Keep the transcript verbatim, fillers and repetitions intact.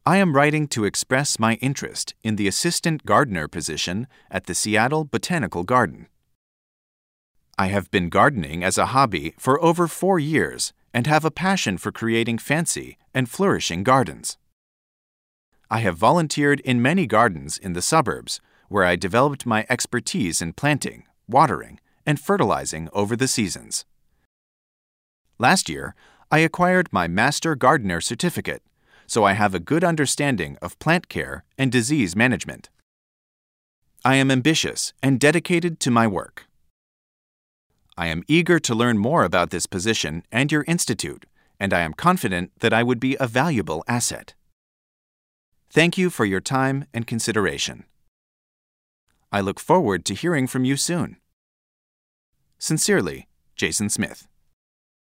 I am writing to express my interest in the assistant gardener position at the Seattle Botanical Garden. I have been gardening as a hobby for over four years and have a passion for creating fancy and flourishing gardens. I have volunteered in many gardens in the suburbs where I developed my expertise in planting, watering, and fertilizing over the seasons. Last year, I acquired my Master Gardener certificate, so I have a good understanding of plant care and disease management. I am ambitious and dedicated to my work. I am eager to learn more about this position and your institute, and I am confident that I would be a valuable asset. Thank you for your time and consideration. I look forward to hearing from you soon. Sincerely, Jason Smith.